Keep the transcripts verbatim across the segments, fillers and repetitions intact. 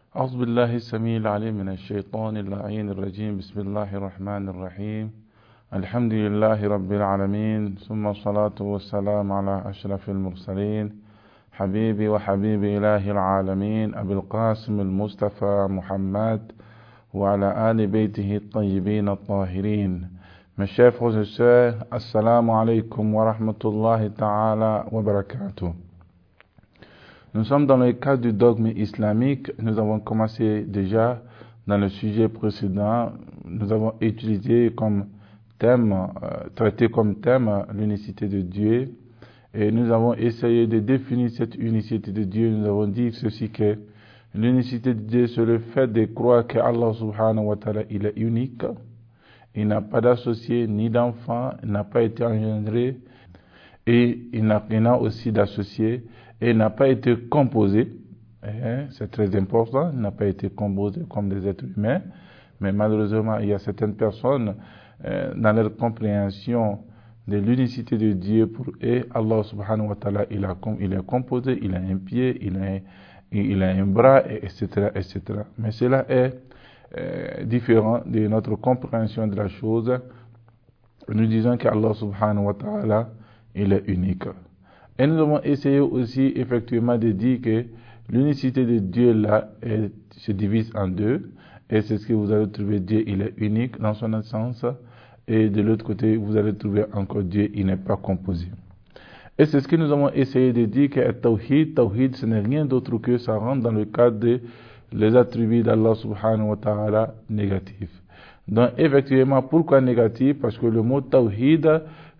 أعوذ بالله السميع العليم من الشيطان اللعين الرجيم. بسم الله الرحمن الرحيم. الحمد لله رب العالمين، ثم الصلاة والسلام على أشرف المرسلين حبيبي وحبيب إله العالمين أبي القاسم المصطفى محمد وعلى آل بيته الطيبين الطاهرين. Mes chers frères et sœurs, assalamu alaikum wa rahmatullahi ta'ala wa barakatuh. Nous sommes dans le cadre du dogme islamique. Nous avons commencé déjà dans le sujet précédent. Nous avons utilisé comme thème, euh, traité comme thème l'unicité de Dieu. Et nous avons essayé de définir cette unicité de Dieu. Nous avons dit ceci que l'unicité de Dieu, c'est le fait de croire que Allah subhanahu wa ta'ala, il est unique. Il n'a pas d'associé ni d'enfant, il n'a pas été engendré et il n'a rien aussi d'associé et il n'a pas été composé. Eh, c'est très important, il n'a pas été composé comme des êtres humains, mais malheureusement il y a certaines personnes euh, dans leur compréhension de l'unicité de Dieu pour eux, Allah subhanahu wa ta'ala, il, a, il est composé, il a un pied, il a, il a un bras, et etc., et cetera. Mais cela est Euh, différent de notre compréhension de la chose. Nous disons qu'Allah subhanahu wa ta'ala, il est unique. Et nous avons essayé aussi effectivement de dire que l'unicité de Dieu là est, se divise en deux, et c'est ce que vous allez trouver, Dieu il est unique dans son essence, et de l'autre côté vous allez trouver encore Dieu il n'est pas composé. Et c'est ce que nous avons essayé de dire que Tawhid, Tawhid ce n'est rien d'autre que ça rentre dans le cadre de les attributs d'Allah subhanahu wa ta'ala négatifs. Donc effectivement, pourquoi négatif? Parce que le mot tawhid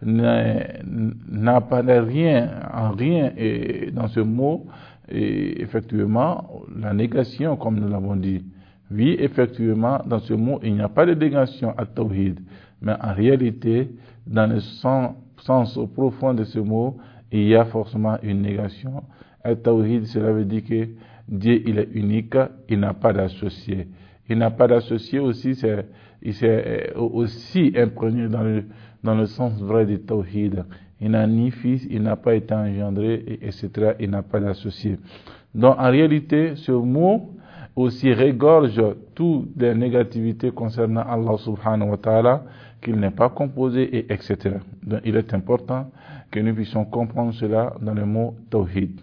n'a pas rien, en rien et dans ce mot, et effectivement, la négation comme nous l'avons dit. Oui, effectivement, dans ce mot, il n'y a pas de négation à tawhid, mais en réalité, dans le sens, sens profond de ce mot, il y a forcément une négation. À tawhid, cela veut dire que Dieu, il est unique, il n'a pas d'associé. Il n'a pas d'associé aussi, c'est, il s'est aussi imprégné dans le, dans le sens vrai du tawhid. Il n'a ni fils, il n'a pas été engendré, et, etc. Il n'a pas d'associé. Donc, en réalité, ce mot aussi regorge toutes les négativités concernant Allah subhanahu wa ta'ala, qu'il n'est pas composé, et etc. Donc, il est important que nous puissions comprendre cela dans le mot tawhid.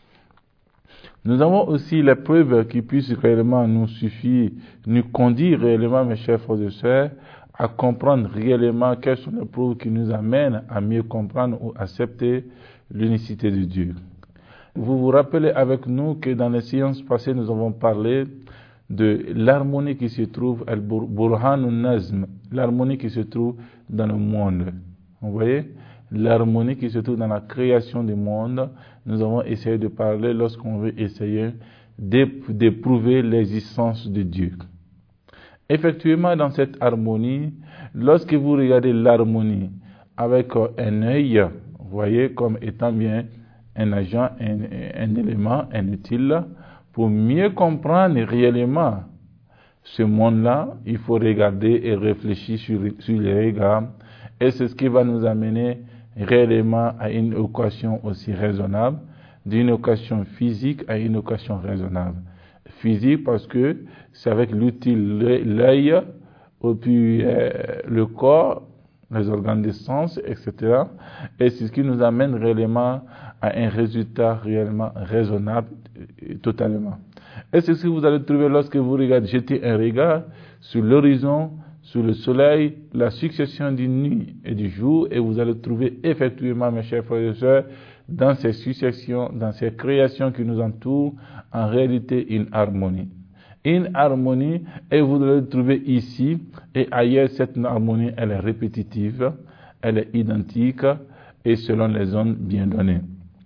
Nous avons aussi les preuves qui puissent réellement nous suffire, nous conduire réellement, mes chers frères et sœurs, à comprendre réellement quelles sont les preuves qui nous amènent à mieux comprendre ou accepter l'unicité de Dieu. Vous vous rappelez avec nous que dans les séances passées, nous avons parlé de l'harmonie qui se trouve, al-burhanun nazm, l'harmonie qui se trouve dans le monde. Vous voyez? L'harmonie qui se trouve dans la création du monde. Nous avons essayé de parler lorsqu'on veut essayer d'éprouver l'existence de Dieu. Effectivement, dans cette harmonie, lorsque vous regardez l'harmonie avec un œil, vous voyez comme étant bien un agent, un, un élément, un utile, pour mieux comprendre réellement ce monde-là, il faut regarder et réfléchir sur, sur les regards, et c'est ce qui va nous amener réellement à une équation aussi raisonnable, d'une équation physique à une équation raisonnable. Physique parce que c'est avec l'utile, l'œil, et puis euh, le corps, les organes de sens, et cetera. Et c'est ce qui nous amène réellement à un résultat réellement raisonnable, totalement. Et c'est ce que vous allez trouver lorsque vous regardez, jetez un regard sur l'horizon, sur le soleil, la succession d'une nuit et du jour, et vous allez trouver effectivement, mes chers frères et sœurs, dans ces successions, dans ces créations qui nous entourent, en réalité une harmonie. Une harmonie, et vous allez trouver ici et ailleurs, cette harmonie, elle est répétitive, elle est identique, et selon les zones bien données.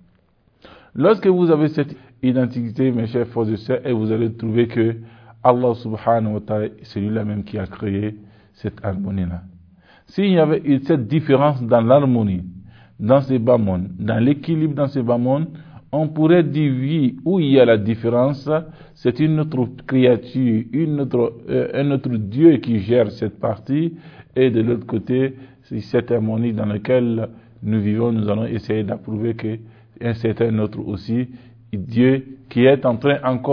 Lorsque vous avez cette identité, mes chers frères et sœurs, et vous allez trouver que Allah subhanahu wa ta'ala, c'est lui-là même qui a créé cette harmonie-là. S'il y avait eu cette différence dans l'harmonie, dans ces bas mondes, dans l'équilibre dans ces bas mondes, on pourrait dire oui, où il y a la différence, c'est une autre créature, une autre, euh, un autre Dieu qui gère cette partie, et de l'autre côté, c'est cette harmonie dans laquelle nous vivons, nous allons essayer d'approuver qu'un certain autre aussi, Dieu qui est en train encore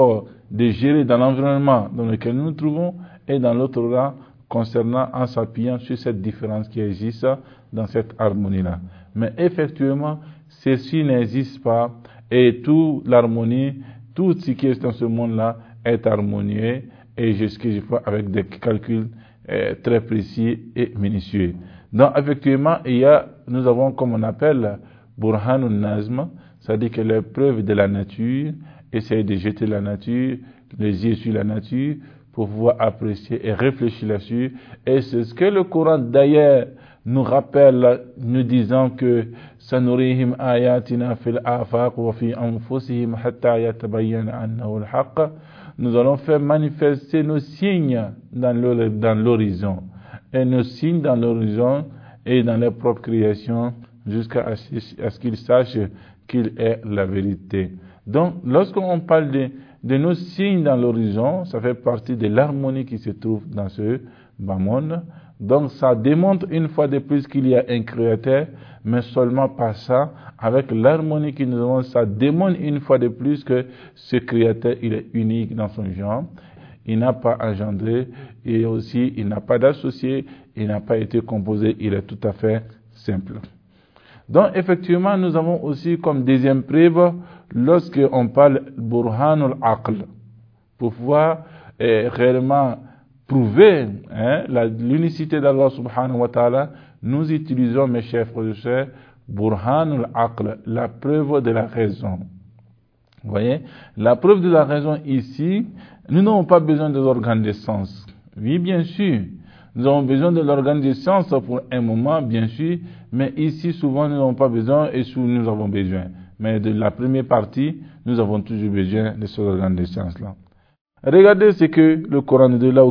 de gérer dans l'environnement dans lequel nous nous trouvons, et dans l'autre rang, concernant en s'appuyant sur cette différence qui existe dans cette harmonie-là. Mais effectivement, ceci n'existe pas, et toute l'harmonie, tout ce qui est dans ce monde-là est harmonieux, et jusqu'à je fois avec des calculs euh, très précis et minutieux. Donc effectivement, il y a, nous avons comme on appelle Burhanun Nazm, c'est-à-dire que les preuves de la nature, essayer de jeter la nature, les yeux sur la nature, pour pouvoir apprécier et réfléchir là-dessus. Et c'est ce que le Coran d'ailleurs nous rappelle, nous disant que sanurihim ayatina fil afaq wa fi anfusihim hatta yatabayyana annahu al-haqq. Nous allons faire manifester nos signes dans l'horizon, et nos signes dans l'horizon et dans leur propre création, jusqu'à ce qu'ils sachent qu'il est la vérité. Donc, lorsqu'on parle de, de nos signes dans l'horizon, ça fait partie de l'harmonie qui se trouve dans ce bas monde. Donc, ça démontre une fois de plus qu'il y a un créateur, mais seulement pas ça. Avec l'harmonie qui nous avons, ça démontre une fois de plus que ce créateur, il est unique dans son genre. Il n'a pas engendré, et aussi, il n'a pas d'associé, il n'a pas été composé, il est tout à fait simple. Donc, effectivement, nous avons aussi comme deuxième preuve, lorsqu'on parle Burhanul Aql, pour pouvoir eh, réellement prouver hein, l'unicité d'Allah subhanahu wa ta'ala, nous utilisons, mes chers frères et sœurs, Burhanul Aql, la preuve de la raison. Vous voyez, la preuve de la raison ici, nous n'avons pas besoin de l'organe de sens. Oui, bien sûr. Nous avons besoin de l'organe de science pour un moment, bien sûr, mais ici, souvent, nous n'avons pas besoin et souvent, nous avons besoin. Mais de la première partie, nous avons toujours besoin de ce organe de science-là. Regardez ce que le Coran nous dit là,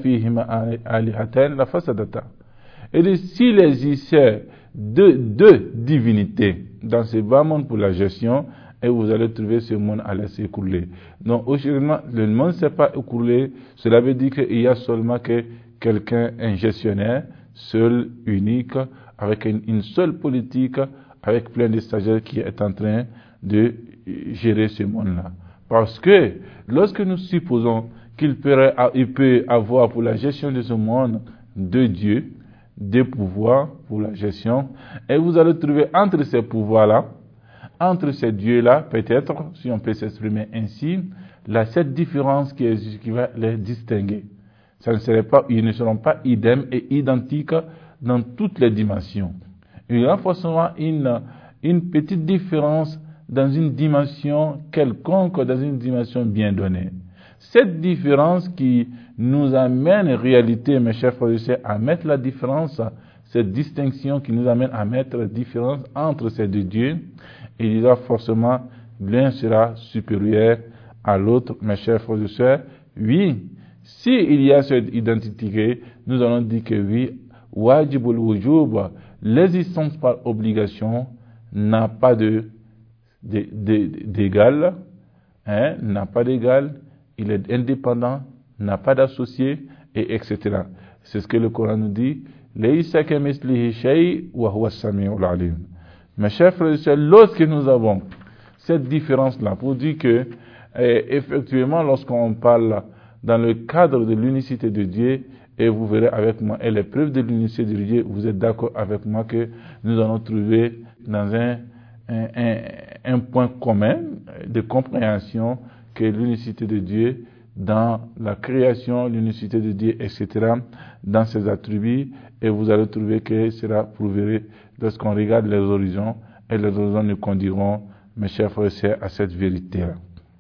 la fasadata. Et dit, s'il existait deux, deux divinités dans ce bas monde pour la gestion, et vous allez trouver ce monde à laisser écouler. Donc, aujourd'hui, le monde ne s'est pas écoulé. Cela veut dire qu'il y a seulement que quelqu'un, un gestionnaire, seul, unique, avec une, une seule politique, avec plein de stagiaires qui est en train de gérer ce monde-là. Parce que, lorsque nous supposons qu'il peut, il peut avoir pour la gestion de ce monde deux dieux, deux pouvoirs pour la gestion, et vous allez trouver entre ces pouvoirs-là, entre ces dieux-là, peut-être, si on peut s'exprimer ainsi, là, cette différence qui, est, qui va les distinguer. Ça ne serait pas, ils ne seront pas idem et identiques dans toutes les dimensions. Il y a forcément une, une petite différence dans une dimension quelconque, dans une dimension bien donnée. Cette différence qui nous amène en réalité, mes chers frères et sœurs, à mettre la différence, cette distinction qui nous amène à mettre la différence entre ces deux dieux, il y a forcément, l'un sera supérieur à l'autre, mes chers frères et sœurs. Oui, s'il y a cette identité, nous allons dire que oui, wajibul wujub, l'existence par obligation n'a pas de, de, de, d'égal, hein, n'a pas d'égal, il est indépendant, n'a pas d'associé, et et cetera. C'est ce que le Coran nous dit. Laysa kamithlihi shay wa huwa as-sami'ul 'alim. Mes chers frères et sœurs, lorsque nous avons cette différence-là, pour dire que, eh, effectivement, lorsqu'on parle dans le cadre de l'unicité de Dieu, et vous verrez avec moi, et les preuves de l'unicité de Dieu, vous êtes d'accord avec moi que nous allons trouver dans un, un, un, un point commun de compréhension que l'unicité de Dieu dans la création, l'unicité de Dieu, et cetera, dans ses attributs, et vous allez trouver que cela prouverait lorsqu'on regarde les horizons, et les horizons nous conduiront, mes chers frères et sœurs, à cette vérité-là.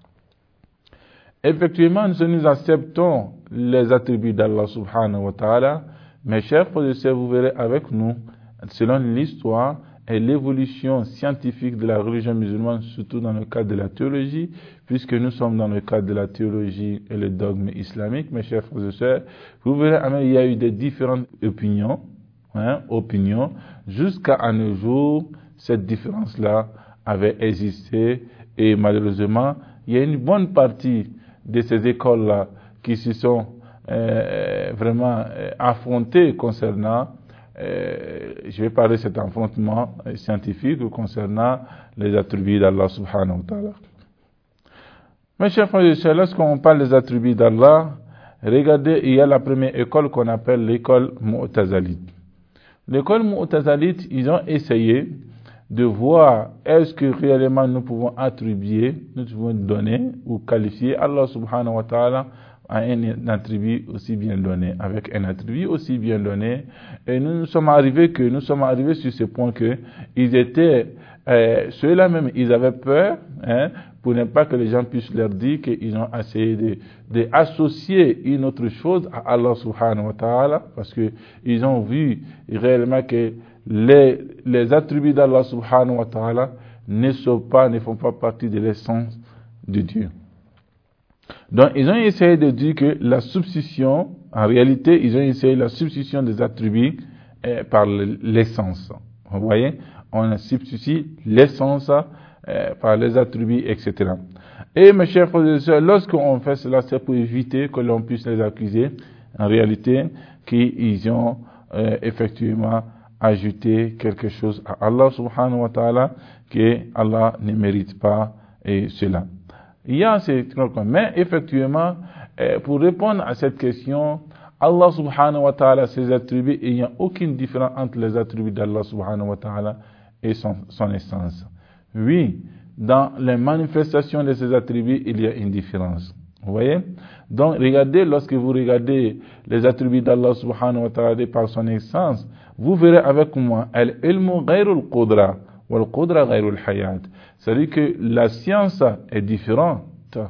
Effectivement, si nous acceptons les attributs d'Allah subhanahu wa ta'ala, mes chers frères et sœurs, vous verrez avec nous, selon l'histoire et l'évolution scientifique de la religion musulmane, surtout dans le cadre de la théologie, puisque nous sommes dans le cadre de la théologie et le dogme islamique, mes chers frères et sœurs, vous verrez, il y a eu des différentes opinions, hein, opinions, jusqu'à nos jours, cette différence-là avait existé, et malheureusement, il y a une bonne partie de ces écoles-là qui se sont euh, vraiment euh, affrontées concernant, euh, je vais parler de cet affrontement euh, scientifique concernant les attributs d'Allah subhanahu wa ta'ala. Mes chers frères et sœurs, lorsqu'on parle des attributs d'Allah, regardez, il y a la première école qu'on appelle l'école Mu'tazalite. L'école Mu'tazalite, ils ont essayé de voir est-ce que réellement nous pouvons attribuer, nous pouvons donner ou qualifier Allah subhanahu wa ta'ala à un attribut aussi bien donné, avec un attribut aussi bien donné. Et nous nous sommes arrivés que, nous sommes arrivés sur ce point que ils étaient, euh, ceux-là même, ils avaient peur, hein, pour ne pas que les gens puissent leur dire qu'ils ont essayé de, de associer une autre chose à Allah subhanahu wa ta'ala, parce que ils ont vu réellement que les, les attributs d'Allah subhanahu wa ta'ala ne sont pas, ne font pas partie de l'essence de Dieu. Donc, ils ont essayé de dire que la substitution, en réalité, ils ont essayé la substitution des attributs euh, par l'essence. Vous voyez, on substitue l'essence euh, par les attributs, et cetera. Et mes chers frères et sœurs, lorsqu'on fait cela, c'est pour éviter que l'on puisse les accuser, en réalité, qu'ils ont euh, effectivement ajouté quelque chose à Allah subhanahu wa ta'ala, que Allah ne mérite pas, et cela. Il y a ces mais effectivement, euh, pour répondre à cette question, Allah subhanahu wa ta'ala, ses attributs, il n'y a aucune différence entre les attributs d'Allah subhanahu wa ta'ala et son, son essence. Oui, dans les manifestations de ces attributs, il y a une différence. Vous voyez? Donc, regardez, lorsque vous regardez les attributs d'Allah subhanahu wa ta'ala par son essence, vous verrez avec moi, al-ilmu ghayrul qudra, wal-qudra ghayrul hayat. C'est-à-dire que la science est différente,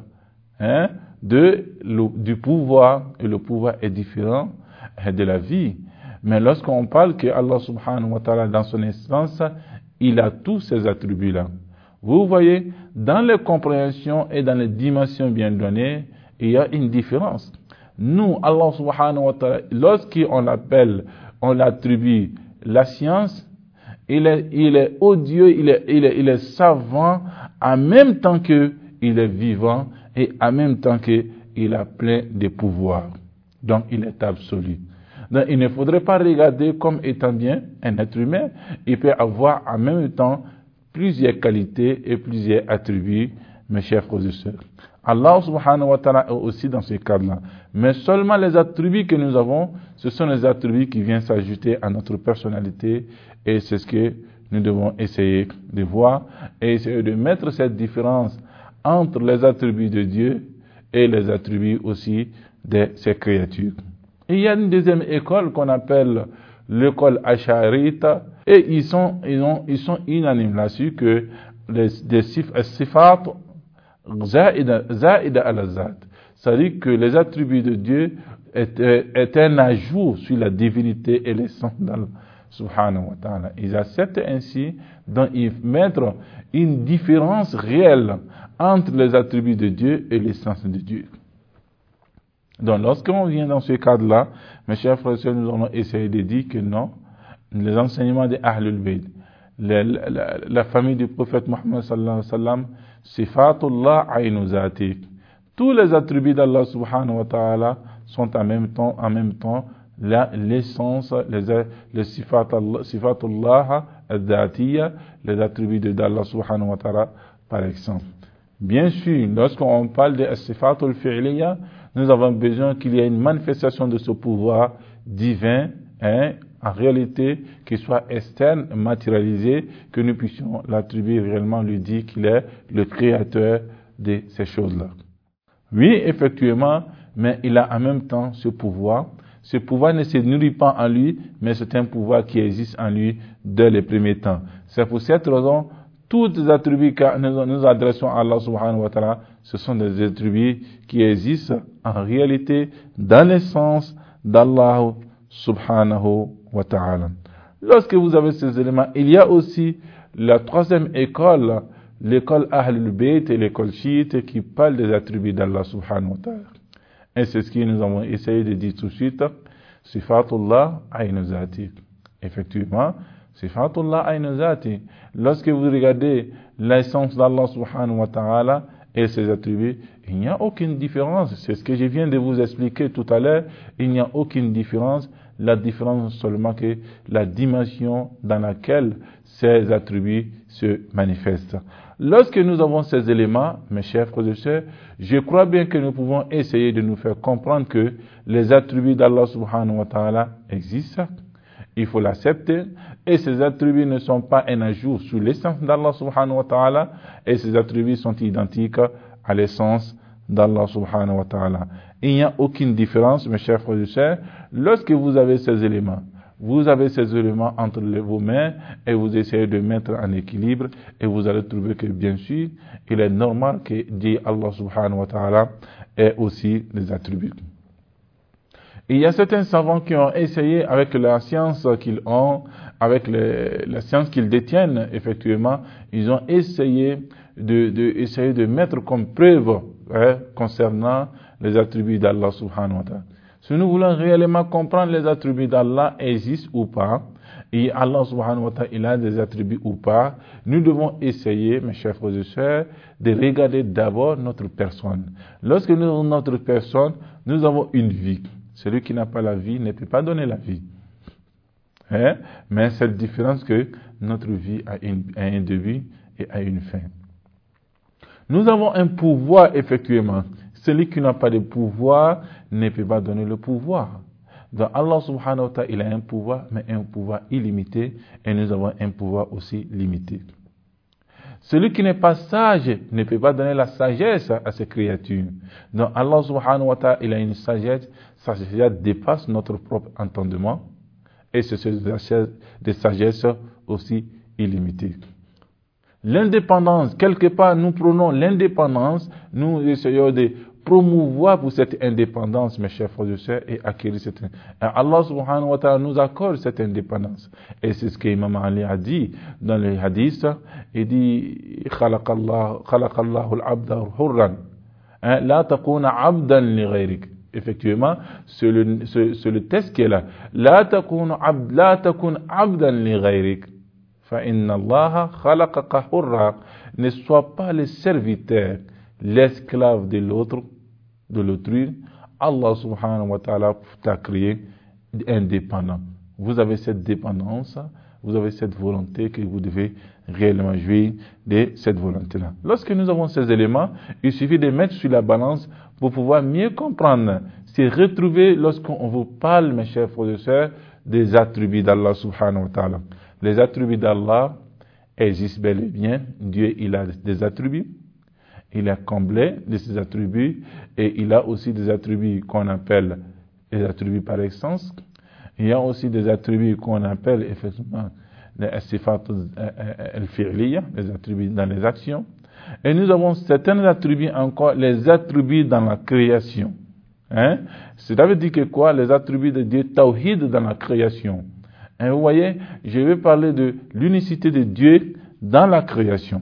hein, de, le, du pouvoir, et le pouvoir est différent de la vie. Mais lorsqu'on parle que Allah subhanahu wa ta'ala, dans son essence, il a tous ces attributs-là. Vous voyez, dans les compréhensions et dans les dimensions bien données, il y a une différence. Nous, Allah subhanahu wa ta'ala, lorsqu'on l'appelle, on l'attribue la science, il est, il est odieux, il est, il est, il est savant, en même temps qu'il est vivant et en même temps qu'il a plein de pouvoirs. Donc, il est absolu. Donc, il ne faudrait pas regarder comme étant bien un être humain. Il peut avoir en même temps plusieurs qualités et plusieurs attributs, mes chers frères et sœurs. Allah subhanahu wa ta'ala est aussi dans ce cadre-là. Mais seulement les attributs que nous avons, ce sont les attributs qui viennent s'ajouter à notre personnalité, et c'est ce que nous devons essayer de voir et essayer de mettre cette différence entre les attributs de Dieu et les attributs aussi de ses créatures. Et il y a une deuxième école qu'on appelle l'école Ash'arite, et ils sont, ils ont, ils sont unanimes là-dessus que les, les sifat za'ida al-zat, c'est-à-dire que les attributs de Dieu est, est un ajout sur la divinité et l'essence d'Allah subhanahu wa ta'ala. Ils acceptent ainsi, donc ils mettent une différence réelle entre les attributs de Dieu et l'essence de Dieu. Donc lorsqu'on vient dans ce cadre-là, mes chers frères et sœurs, nous allons essayer de dire que non, les enseignements des Ahlul Bayt, la, la, la famille du prophète Mohammed sallallahu alayhi wa sallam, sifatullah aynu zati. Tous les attributs d'Allah subhanahu wa ta'ala sont en même temps, en même temps, la, l'essence, les, les sifatullah al-dhatiya, les attributs d'Allah subhanahu wa ta'ala, par exemple. Bien sûr, lorsqu'on parle de sifatul fi'liya, nous avons besoin qu'il y ait une manifestation de ce pouvoir divin, hein, en réalité, qu'il soit externe, matérialisé, que nous puissions l'attribuer réellement, lui dire qu'il est le créateur de ces choses-là. Oui, effectivement, mais il a en même temps ce pouvoir. Ce pouvoir ne se nourrit pas en lui, mais c'est un pouvoir qui existe en lui dès les premiers temps. C'est pour cette raison, tous les attributs que nous, nous adressons à Allah subhanahu wa ta'ala, ce sont des attributs qui existent en réalité dans l'essence d'Allah subhanahu wa ta'ala. Lorsque vous avez ces éléments, il y a aussi la troisième école, l'école Ahlul Bayt et l'école chiite qui parle des attributs d'Allah subhanahu wa ta'ala. Et c'est ce que nous avons essayé de dire tout de suite, sifatullah aynu zati. Effectivement, sifatullah aynu zati. Lorsque vous regardez l'essence d'Allah subhanahu wa ta'ala et ses attributs, il n'y a aucune différence. C'est ce que je viens de vous expliquer tout à l'heure. Il n'y a aucune différence. La différence seulement que la dimension dans laquelle ces attributs se manifestent. Lorsque nous avons ces éléments, mes chers frères et sœurs, je crois bien que nous pouvons essayer de nous faire comprendre que les attributs d'Allah subhanahu wa ta'ala existent. Il faut l'accepter. Et ces attributs ne sont pas un ajout sur l'essence d'Allah subhanahu wa ta'ala. Et ces attributs sont identiques à l'essence d'Allah subhanahu wa ta'ala. Il n'y a aucune différence, mes chers frères et sœurs. Lorsque vous avez ces éléments, vous avez ces éléments entre vos mains et vous essayez de mettre en équilibre et vous allez trouver que bien sûr, il est normal que Dieu, Allah subhanahu wa ta'ala, ait aussi des attributs. Il y a certains savants qui ont essayé avec la science qu'ils ont, avec les, la science qu'ils détiennent, effectivement, ils ont essayé de, de, essayer de mettre comme preuve hein, concernant les attributs d'Allah subhanahu wa ta'ala. Si nous voulons réellement comprendre les attributs d'Allah existent ou pas, et Allah subhanahu wa ta'ala il a des attributs ou pas, nous devons essayer, mes chers frères et sœurs, de regarder d'abord notre personne. Lorsque nous avons notre personne, nous avons une vie. Celui qui n'a pas la vie ne peut pas donner la vie. Hein? Mais c'est la différence que notre vie a, une, a un début et a une fin. Nous avons un pouvoir, effectivement. Celui qui n'a pas de pouvoir ne peut pas donner le pouvoir. Donc Allah subhanahu wa ta'ala, il a un pouvoir, mais un pouvoir illimité, et nous avons un pouvoir aussi limité. Celui qui n'est pas sage ne peut pas donner la sagesse à ses créatures. Donc Allah subhanahu wa ta'ala, il a une sagesse, sa sagesse dépasse notre propre entendement, et c'est des sagesses aussi illimitées. L'indépendance, quelque part nous prenons l'indépendance, nous essayons de promouvoir pour cette indépendance, mes chers frères et sœurs, et acquérir cette indépendance. Allah subhanahu wa ta'ala nous accorde cette indépendance. Et c'est ce qu'Imam Ali a dit dans les hadiths. Il dit, Khalaqallahu al-abda hurran. La takuna abdan li ghayrik. Effectivement, c'est le, c'est, c'est le texte qui est là. La takuna abd, la takun abdan li ghayrik. Fa inna Allah khalaqaka hurra. Ne sois pas le serviteur, l'esclave de l'autre, de l'autrui. Allah subhanahu wa ta'ala t'a créé indépendant. Vous avez cette dépendance, vous avez cette volonté que vous devez réellement jouir de cette volonté-là. Lorsque nous avons ces éléments, il suffit de mettre sur la balance pour pouvoir mieux comprendre. C'est retrouver lorsqu'on vous parle, mes chers frères et sœurs, des attributs d'Allah subhanahu wa ta'ala. Les attributs d'Allah existent bel et bien. Dieu, il a des attributs. Il est comblé de ses attributs et il a aussi des attributs qu'on appelle les attributs par essence. Il y a aussi des attributs qu'on appelle effectivement les sifat al-fi'liya, les attributs dans les actions. Et nous avons certains attributs encore, les attributs dans la création. Hein? Ça veut dire que quoi? Les attributs de Dieu, tawhid dans la création. Et vous voyez, je vais parler de l'unicité de Dieu dans la création.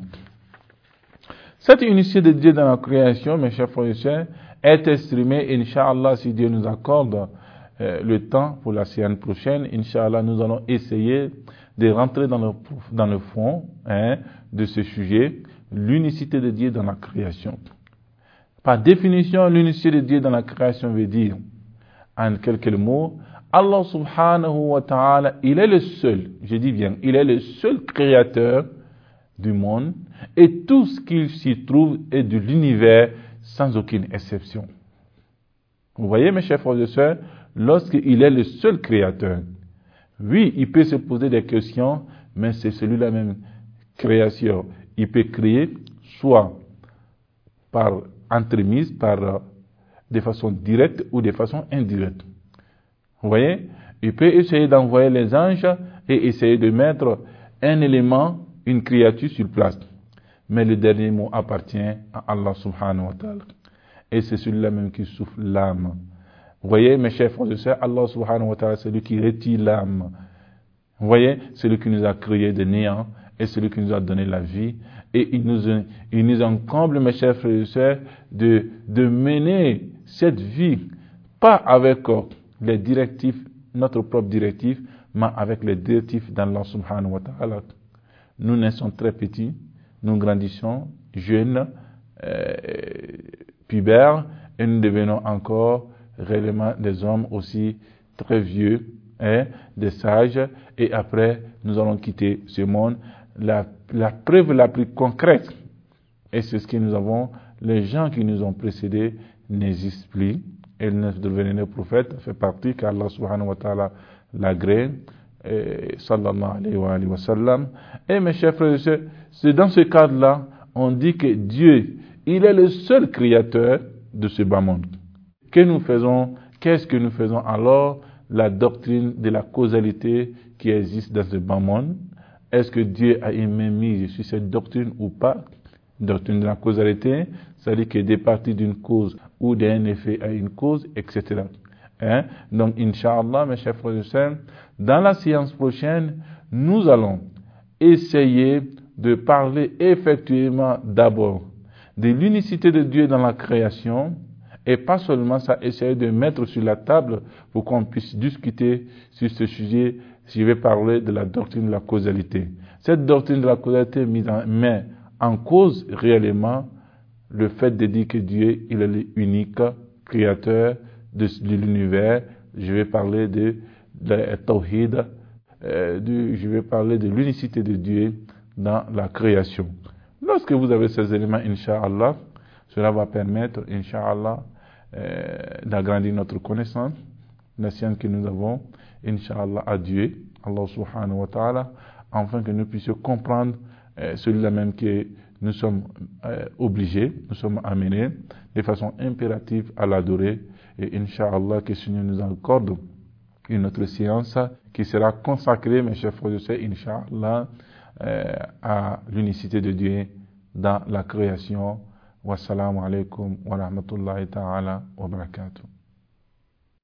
Cette unicité de Dieu dans la création, mes chers frères et sœurs, est exprimée, Inch'Allah, si Dieu nous accorde euh, le temps pour la séance prochaine, Inch'Allah, nous allons essayer de rentrer dans le, dans le fond hein, de ce sujet, l'unicité de Dieu dans la création. Par définition, l'unicité de Dieu dans la création veut dire, en quelques mots, Allah subhanahu wa ta'ala, il est le seul, je dis bien, il est le seul créateur du monde, et tout ce qu'il s'y trouve est de l'univers sans aucune exception. Vous voyez, mes chers frères et sœurs, lorsqu'il est le seul créateur, oui, il peut se poser des questions, mais c'est celui-là même création. Il peut créer soit par entremise, par de façon directe ou de façon indirecte. Vous voyez, il peut essayer d'envoyer les anges et essayer de mettre un élément, une créature sur place. Mais le dernier mot appartient à Allah subhanahu wa ta'ala. Et c'est celui-là même qui souffle l'âme. Vous voyez, mes chers frères et sœurs, Allah subhanahu wa ta'ala, c'est celui qui retire l'âme. Vous voyez, c'est celui qui nous a créé de néant et celui qui nous a donné la vie. Et il nous, il nous encombre, mes chers frères et sœurs, de, de mener cette vie, pas avec les directives, notre propre directive, mais avec les directives d'Allah subhanahu wa ta'ala. Nous naissons très petits, nous grandissons jeunes, euh, pubères, et nous devenons encore réellement des hommes aussi très vieux, hein, des sages, et après nous allons quitter ce monde. La, la preuve la plus concrète Et c'est ce que nous avons, les gens qui nous ont précédés n'existent plus. Ils ne devenaient pas prophètes, ça fait partie qu'Allah subhanahu wa ta'ala l'agrée, sallallahu alayhi wa, alayhi wa sallam. Et mes chers frères et sœurs, c'est dans ce cadre-là, on dit que Dieu, il est le seul créateur de ce bas monde. Que nous faisons, qu'est-ce que nous faisons alors? La doctrine de la causalité qui existe dans ce bas monde. Est-ce que Dieu a une mise sur cette doctrine ou pas? Doctrine de la causalité, c'est-à-dire que des parties d'une cause ou d'un effet à une cause, et cetera. Hein? Donc, Inch'Allah, mes chers frères et sœurs, dans la séance prochaine, nous allons essayer de parler effectivement d'abord de l'unicité de Dieu dans la création, et pas seulement ça, essayer de mettre sur la table pour qu'on puisse discuter sur ce sujet. Je vais parler de la doctrine de la causalité. Cette doctrine de la causalité met en cause réellement le fait de dire que Dieu, il est l'unique créateur de, de l'univers. Je vais parler de, de la tawhid, euh, de, je vais parler de l'unicité de Dieu dans la création. Lorsque vous avez ces éléments, Inch'Allah, cela va permettre, Inch'Allah, euh, d'agrandir notre connaissance, la science que nous avons, Inch'Allah, à Dieu, Allah subhanahu wa ta'ala, afin que nous puissions comprendre euh, celui-là même que nous sommes euh, obligés, nous sommes amenés de façon impérative à l'adorer. Et Inch'Allah, que le Seigneur nous accorde une autre séance qui sera consacrée, mes chers frères et sœurs, Inch'Allah, euh, à l'unicité de Dieu dans la création. Wassalamu alaikum wa rahmatullahi ta'ala wa barakatuh.